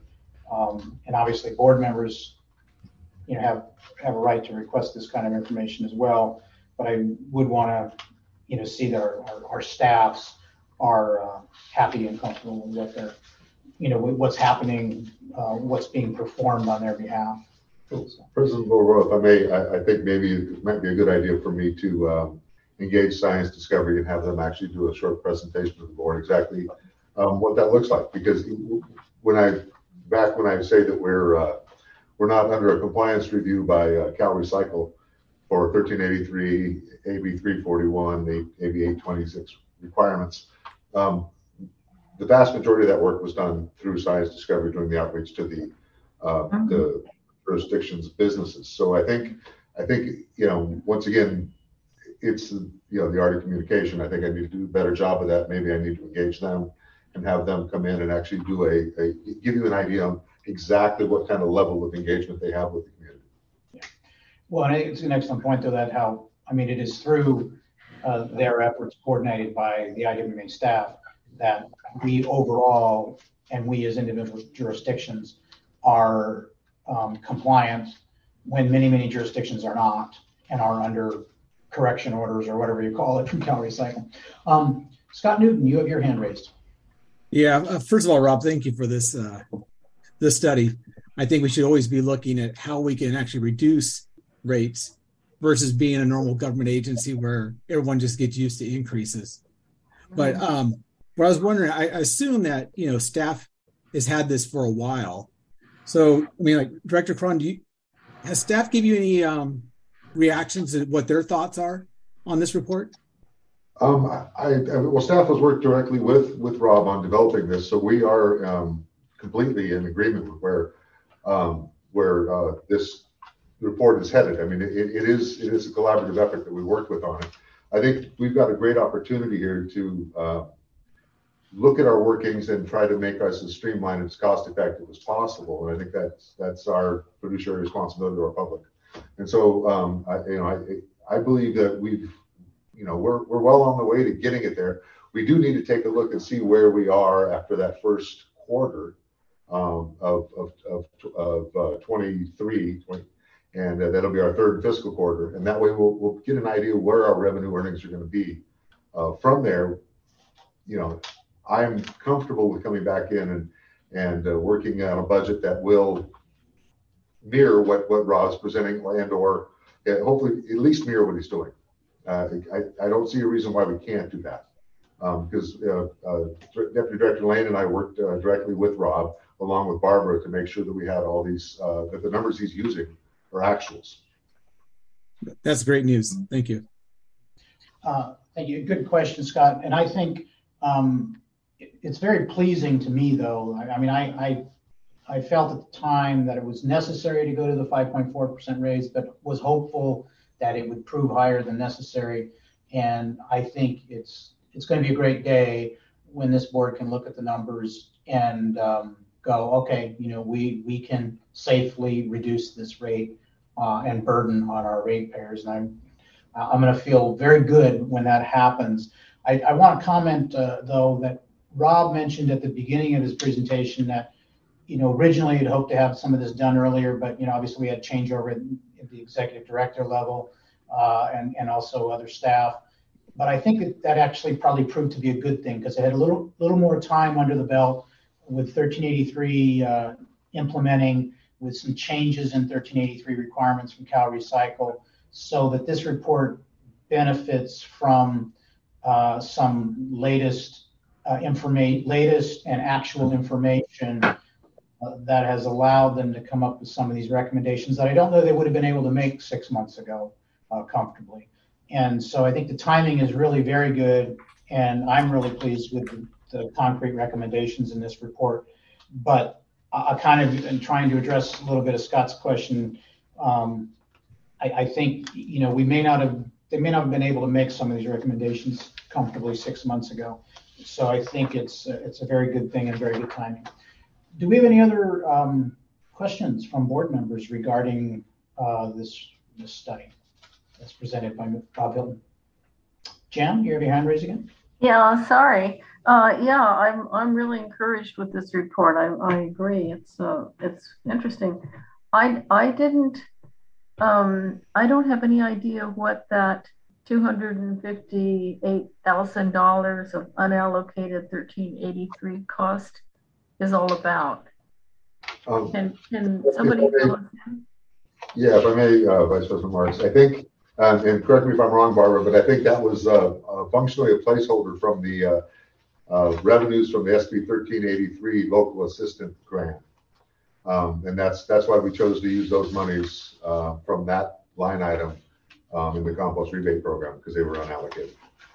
Um, and obviously board members, you know, have, have a right to request this kind of information as well. But I would want to, you know, see that our, our, our staffs are uh, happy and comfortable with what they're, you know, what's happening, uh, what's being performed on their behalf. So, President Mulrow, if I may, I, I think maybe it might be a good idea for me to um, engage Science Discovery and have them actually do a short presentation to the board exactly um, what that looks like. Because when I, back when I say that we're uh, we're not under a compliance review by uh, Cal Recycle for thirteen eighty-three, A B three forty-one, the A B eight twenty-six requirements, um, the vast majority of that work was done through Science Discovery during the outreach to the uh, mm-hmm. the jurisdictions, businesses. So I think, I think, you know, once again, it's, you know, the art of communication. I think I need to do a better job of that. Maybe I need to engage them and have them come in and actually do a, a give you an idea on exactly what kind of level of engagement they have with the community. Yeah. Well, and I think it's an excellent point though, that how, I mean, it is through uh, their efforts coordinated by the I W M A staff that we overall, and we as individual jurisdictions are Um, compliant when many, many jurisdictions are not and are under correction orders or whatever you call it from Cal Recycle. Um, Scott Newton, you have your hand raised. Yeah, uh, first of all, Rob, thank you for this, uh, this study. I think we should always be looking at how we can actually reduce rates versus being a normal government agency where everyone just gets used to increases. But um, what I was wondering, I, I assume that, you know, staff has had this for a while. So, I mean, like, Director Cron, do you, has staff give you any um, reactions to what their thoughts are on this report? Um, I, I, well, staff has worked directly with, with Rob on developing this, so we are um, completely in agreement with where um, where uh, this report is headed. I mean, it, it is it is a collaborative effort that we worked with on it. I think we've got a great opportunity here to uh, look at our workings and try to make us as streamlined and as cost effective as possible. And I think that's that's our fiduciary responsibility to our public. And so, um, I, you know, I I believe that we've you know, we're, we're well on the way to getting it there. We do need to take a look and see where we are after that first quarter um, of, of, of, of uh, twenty-three, twenty, and uh, that'll be our third fiscal quarter. And that way we'll, we'll get an idea of where our revenue earnings are going to be. Uh, from there, you know, I'm comfortable with coming back in and, and uh, working on a budget that will mirror what, what Rob's presenting and or uh, hopefully at least mirror what he's doing. Uh, I, I don't see a reason why we can't do that um, because uh, uh, Deputy Director Lane and I worked uh, directly with Rob along with Barbara to make sure that we had all these, uh, that the numbers he's using are actuals. That's great news. Thank you. Uh, thank you. Good question, Scott. And I think um, it, it's very pleasing to me, though. I, I mean, I, I I felt at the time that it was necessary to go to the five point four percent raise, but was hopeful that it would prove higher than necessary. And I think it's it's going to be a great day when this board can look at the numbers and um, go, okay, you know, we we can safely reduce this rate uh, and burden on our ratepayers. And I'm I'm going to feel very good when that happens. I, I want to comment uh, though that Rob mentioned at the beginning of his presentation that, you know, originally he'd hoped to have some of this done earlier, but, you know, obviously we had changeover at, at the executive director level uh, and, and also other staff. But I think that, that actually probably proved to be a good thing because it had a little little more time under the belt with thirteen eighty-three uh, implementing, with some changes in thirteen eighty-three requirements from Cal Recycle, so that this report benefits from uh, some latest uh, information, latest and actual information uh, that has allowed them to come up with some of these recommendations that I don't know they would have been able to make six months ago uh, comfortably. And so I think the timing is really very good, and I'm really pleased with the, the concrete recommendations in this report. But I, I kind of, in trying to address a little bit of Scott's question, um, I, I think, you know, we may not have, they may not have been able to make some of these recommendations comfortably six months ago. So I think it's uh, it's a very good thing and very good timing. Do we have any other um, questions from board members regarding uh, this this study that's presented by Bob Hilton? Jan, you have your hand raised again? Yeah, sorry. Uh, yeah, I'm I'm really encouraged with this report. I I agree. It's uh it's interesting. I I didn't um I don't have any idea what that two hundred fifty-eight thousand dollars of unallocated thirteen eighty-three cost is all about. Um, Can can somebody fill us in? Yeah, if I may, uh, Vice President Marks, I think, um, and correct me if I'm wrong, Barbara, but I think that was uh, uh, functionally a placeholder from the uh, uh, revenues from the S B thirteen eighty-three local assistant grant. Um, and that's that's why we chose to use those monies uh, from that line item um, in the compost rebate program, because they were unallocated.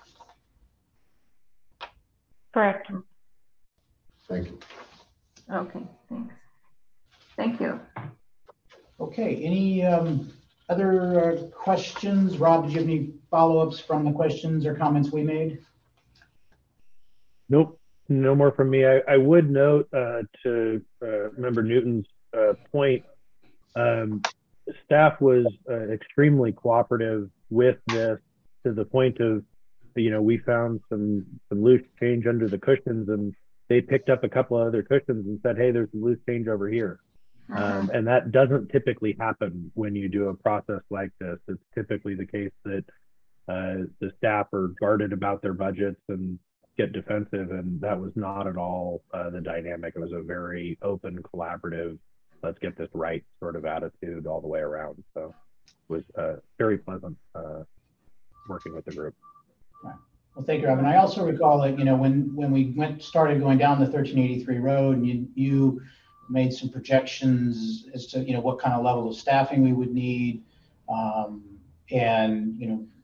Correct. Thank you. Okay, thanks. Thank you. Okay, any um, other uh, questions? Rob, did you have any follow-ups from the questions or comments we made? Nope, no more from me. I, I would note uh, to uh, Member Newton's uh, point, um, staff was uh, extremely cooperative with this, to the point of, you know, we found some, some loose change under the cushions, and they picked up a couple of other cushions and said, hey, there's some loose change over here. Um, and that doesn't typically happen when you do a process like this. It's typically the case that uh, the staff are guarded about their budgets and get defensive, and that was not at all uh, the dynamic. It was a very open, collaborative, let's get this right sort of attitude all the way around. So it was uh, very pleasant uh, working with the group. Right. Well, thank you, Rob. And I also recall that, you know, when when we went started going down the thirteen eighty-three road, and you you made some projections as to, you know, what kind of level of staffing we would need, um, and, you know,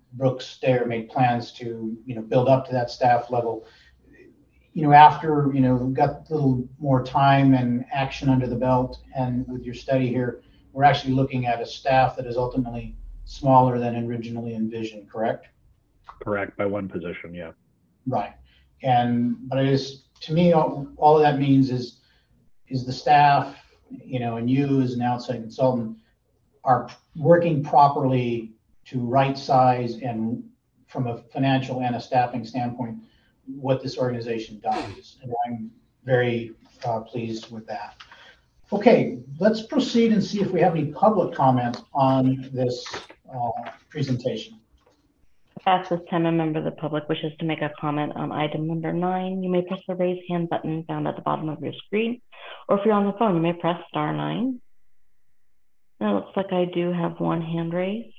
Brooks Dare made plans to, you know, build up to that staff level. You know, after, you know, got a little more time and action under the belt, and with your study here, we're actually looking at a staff that is ultimately smaller than originally envisioned, correct? Correct, by one position, yeah. Right. And, but it is, to me, all, all of that means is, is the staff, you know, and you as an outside consultant are working properly to right size and from a financial and a staffing standpoint, what this organization does. And I'm very uh, pleased with that. Okay, let's proceed and see if we have any public comment on this uh, presentation. At this time, a member of the public wishes to make a comment on item number nine. You may press the raise hand button found at the bottom of your screen, or if you're on the phone, you may press star nine. And it looks like I do have one hand raised.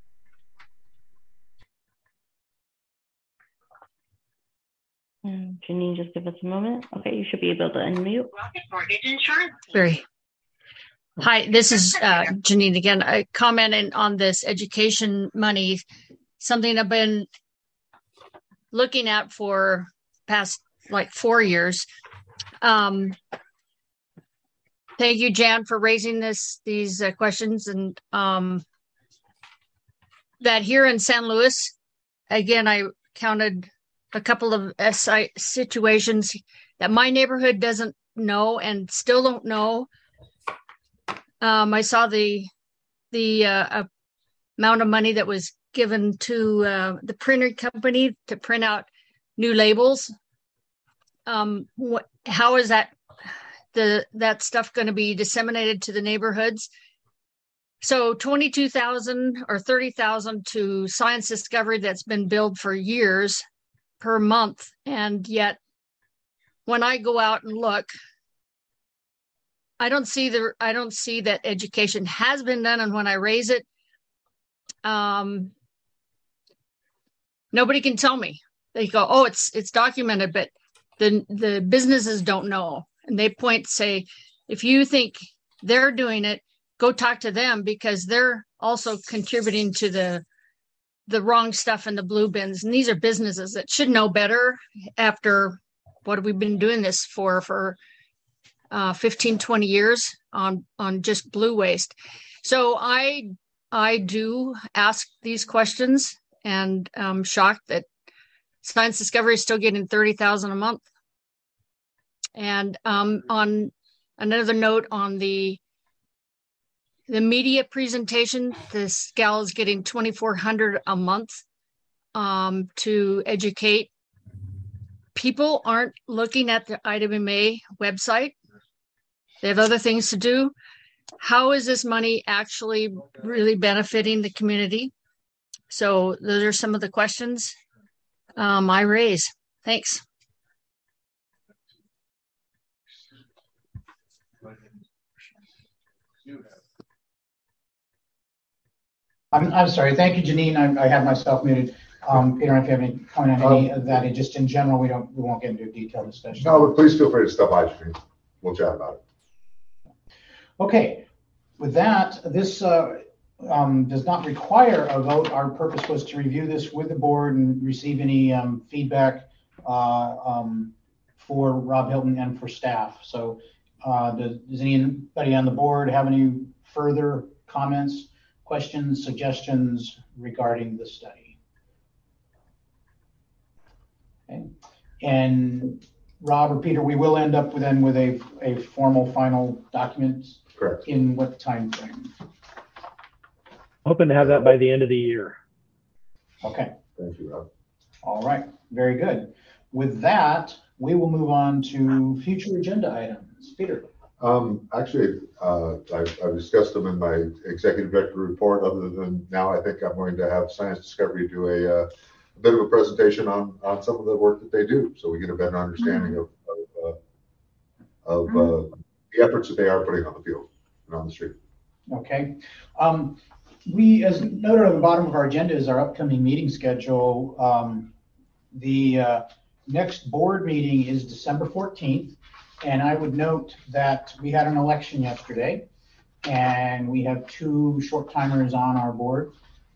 And Janine, just give us a moment. Okay, you should be able to unmute. Rocket Mortgage Insurance. Very. Hi, this is uh, Janine again. I commented on this education money, something I've been looking at for past like four years. Um, thank you, Jan, for raising this these uh, questions. And um, that here in San Luis, again, I counted a couple of S I situations that my neighborhood doesn't know and still don't know. Um, I saw the the uh, amount of money that was given to uh, the printer company to print out new labels. Um, what? How is that the that stuff going to be disseminated to the neighborhoods? So twenty-two thousand or thirty thousand to Science Discovery that's been billed for years per month, and yet when I go out and look, I don't see the I don't see that education has been done. And when I raise it, um, nobody can tell me. They go, "Oh, it's it's documented," but the the businesses don't know, and they point say, "If you think they're doing it, go talk to them because they're also contributing to the the wrong stuff in the blue bins." And these are businesses that should know better after what have we been doing this for for uh, fifteen, twenty years on, on just blue waste. So I, I do ask these questions, and I'm shocked that Science Discovery is still getting thirty thousand a month. And um, on another note on the The media presentation, this gal is getting twenty-four hundred dollars a month um, to educate. People aren't looking at the I W M A website. They have other things to do. How is this money actually really benefiting the community? So those are some of the questions um, I raise. Thanks. I'm, I'm sorry. Thank you, Janine. I, I have myself muted. Um, Peter, if you have any comment on any um, of that, and just in general, we don't, we won't get into a detailed discussion. No, but please feel free to stop by, Janine. We'll chat about it. Okay. With that, this uh, um, does not require a vote. Our purpose was to review this with the board and receive any um, feedback uh, um, for Rob Hilton and for staff. So, uh, does, does anybody on the board have any further comments, questions, suggestions regarding the study? Okay. And Rob or Peter, we will end up with then with a, a formal final document. Correct. In what time frame? Hoping to have that by the end of the year. Okay. Thank you, Rob. All right. Very good. With that, we will move on to future agenda items. Peter. Um, actually, uh, I've, I've discussed them in my executive director report. Other than now, I think I'm going to have Science Discovery do a, uh, a bit of a presentation on on some of the work that they do, so we get a better understanding mm-hmm. of of, uh, of mm-hmm. uh, the efforts that they are putting on the field and on the street. Okay. Um, we, as noted on the bottom of our agenda, is our upcoming meeting schedule. Um, the uh, next board meeting is December fourteenth. And I would note that we had an election yesterday, and we have two short timers on our board.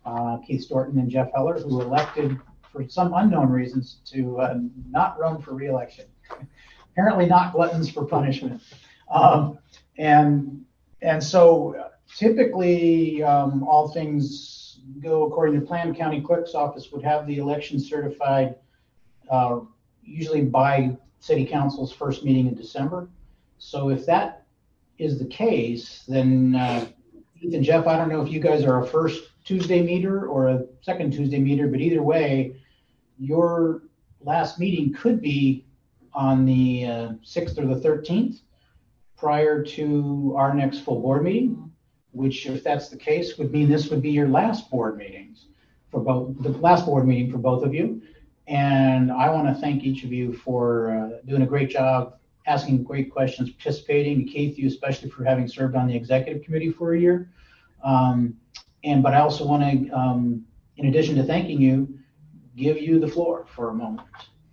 uh, Keith Storton and Jeff Heller, who were elected for some unknown reasons to uh, not run for re-election. Apparently not gluttons for punishment. Um, and, and so typically um, all things go according to plan. County Clerk's Office would have the election certified uh, usually by City Council's first meeting in December. So if that is the case, then uh, Keith and Jeff, I don't know if you guys are a first Tuesday meter or a second Tuesday meter, but either way, your last meeting could be on the uh, sixth or the thirteenth prior to our next full board meeting, which if that's the case would mean this would be your last board meetings for both, the last board meeting for both of you. And I want to thank each of you for uh, doing a great job, asking great questions, participating. Keith, you especially for having served on the executive committee for a year. Um, and but I also want to, um, in addition to thanking you, give you the floor for a moment.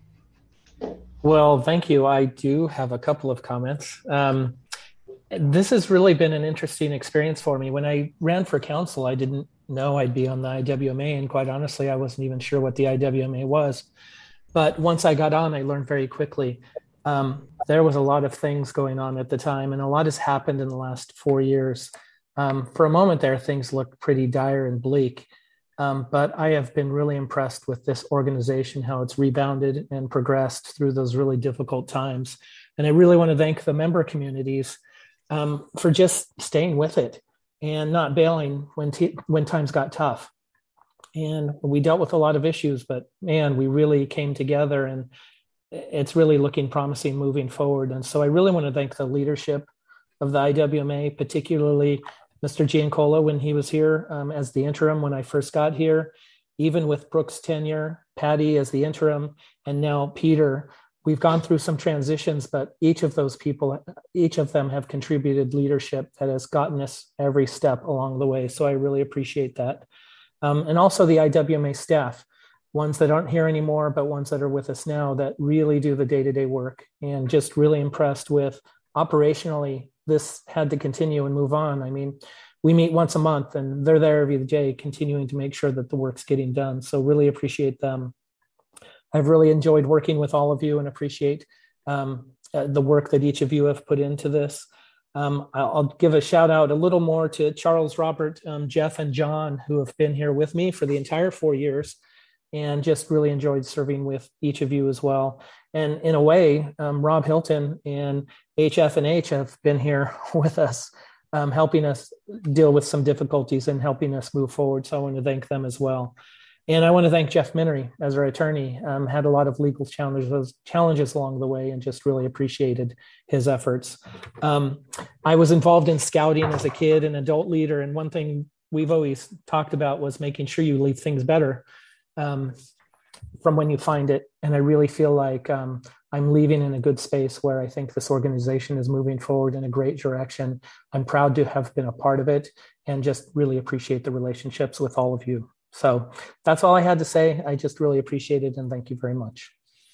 Well, thank you. I do have a couple of comments. Um, this has really been an interesting experience for me. When I ran for council, I didn't know I'd be on the I W M A, and quite honestly, I wasn't even sure what the I W M A was. But once I got on, I learned very quickly. Um, there was a lot of things going on at the time, and a lot has happened in the last four years. Um, for a moment there, things looked pretty dire and bleak. Um, but I have been really impressed with this organization, how it's rebounded and progressed through those really difficult times. And I really want to thank the member communities um, for just staying with it and not bailing when t- when times got tough. And we dealt with a lot of issues, but man, we really came together, and it's really looking promising moving forward. And so I really want to thank the leadership of the I W M A, particularly Mister Giancola when he was here um, as the interim when I first got here, even with Brooke's tenure, Patty as the interim, and now Peter. We've gone through some transitions, but each of those people, each of them have contributed leadership that has gotten us every step along the way. So I really appreciate that. Um, and also the I W M A staff, ones that aren't here anymore, but ones that are with us now that really do the day-to-day work, and just really impressed with operationally this had to continue and move on. I mean, we meet once a month and they're there every day continuing to make sure that the work's getting done. So really appreciate them. I've really enjoyed working with all of you and appreciate um, uh, the work that each of you have put into this. Um, I'll, I'll give a shout out a little more to Charles, Robert, um, Jeff, and John, who have been here with me for the entire four years and just really enjoyed serving with each of you as well. And in a way, um, Rob Hilton and H F and H have been here with us, um, helping us deal with some difficulties and helping us move forward. So I want to thank them as well. And I want to thank Jeff Minery as our attorney. Um, had a lot of legal challenges, challenges along the way, and just really appreciated his efforts. Um, I was involved in scouting as a kid and adult leader. And one thing we've always talked about was making sure you leave things better um, from when you find it. And I really feel like um, I'm leaving in a good space where I think this organization is moving forward in a great direction. I'm proud to have been a part of it and just really appreciate the relationships with all of you. So that's all I had to say. I just really appreciate it and thank you very much.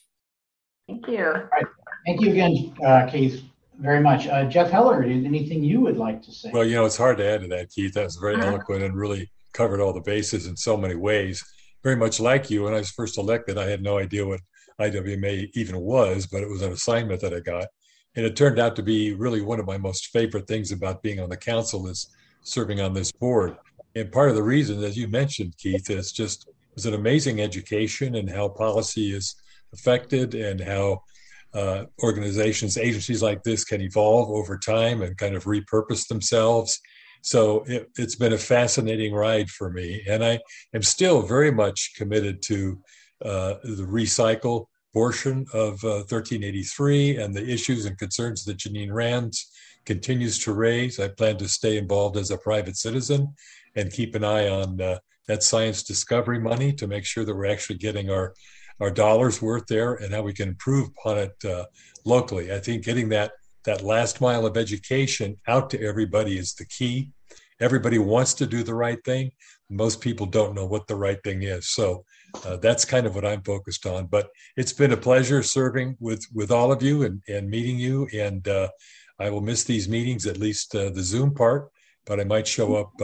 Thank you. All right. Thank you again, uh, Keith, very much. Uh, Jeff Heller, anything you would like to say? Well, you know, it's hard to add to that, Keith. That was very eloquent and really covered all the bases in so many ways. Very much like you, when I was first elected, I had no idea what I W M A even was, but it was an assignment that I got. And it turned out to be really one of my most favorite things about being on the council is serving on this board. And part of the reason, as you mentioned, Keith, is just it's an amazing education in how policy is affected and how uh, organizations, agencies like this can evolve over time and kind of repurpose themselves. So it, it's been a fascinating ride for me. And I am still very much committed to uh, the recycle portion of uh, thirteen eighty-three and the issues and concerns that Janine Rand continues to raise. I plan to stay involved as a private citizen and keep an eye on uh, that science discovery money to make sure that we're actually getting our, our dollars worth there and how we can improve upon it uh, locally. I think getting that that last mile of education out to everybody is the key. Everybody wants to do the right thing. Most people don't know what the right thing is. So uh, that's kind of what I'm focused on. But it's been a pleasure serving with, with all of you and, and meeting you. And uh, I will miss these meetings, at least uh, the Zoom part, but I might show up uh,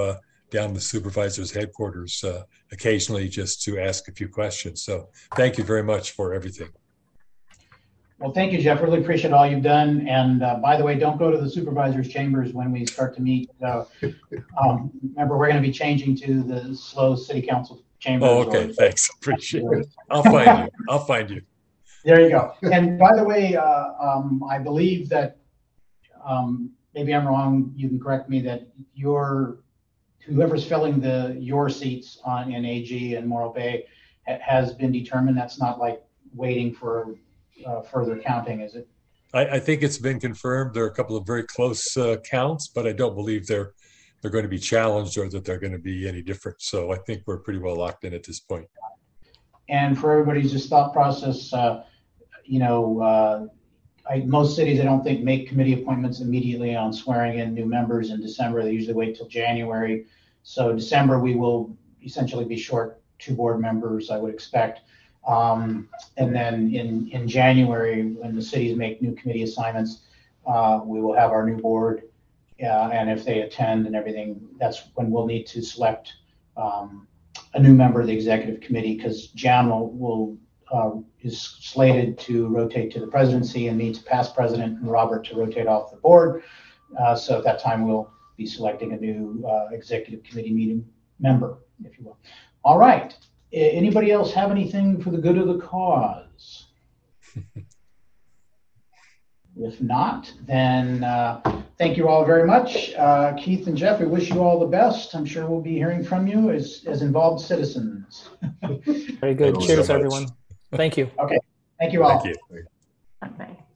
down the supervisor's headquarters uh, occasionally just to ask a few questions. So thank you very much for everything. Well, thank you, Jeff. Really appreciate all you've done. And uh, by the way, don't go to the supervisor's chambers when we start to meet. Uh, um, remember, we're going to be changing to the SLO City Council chambers. Oh, okay. Or, Thanks. Appreciate it. I'll find you. I'll find you. There you go. And by the way, uh, um, I believe that um, maybe I'm wrong. You can correct me that your whoever's filling the your seats on in A G and Morro Bay ha- has been determined. That's not like waiting for uh, further counting, is it? I, I think it's been confirmed. There are a couple of very close uh, counts, but I don't believe they're they're going to be challenged or that they're going to be any different. So I think we're pretty well locked in at this point. And for everybody's just thought process, uh, you know, uh, I, most cities, I don't think, make committee appointments immediately on swearing in new members in December. They usually wait till January. So December, we will essentially be short two board members, I would expect. Um, and then in, in January, when the cities make new committee assignments, uh, we will have our new board. Uh, and if they attend and everything, that's when we'll need to select um, a new member of the executive committee, because Jan will, will uh, is slated to rotate to the presidency and me to past president and Robert to rotate off the board. Uh, so at that time, we'll be selecting a new uh, executive committee meeting member, if you will. All right. Anybody else have anything for the good of the cause? If not, then uh, thank you all very much. Uh, Keith and Jeff, we wish you all the best. I'm sure we'll be hearing from you as, as involved citizens. Very good. Cheers, everyone. Thank you. Okay. Thank you all. Thank you. Okay.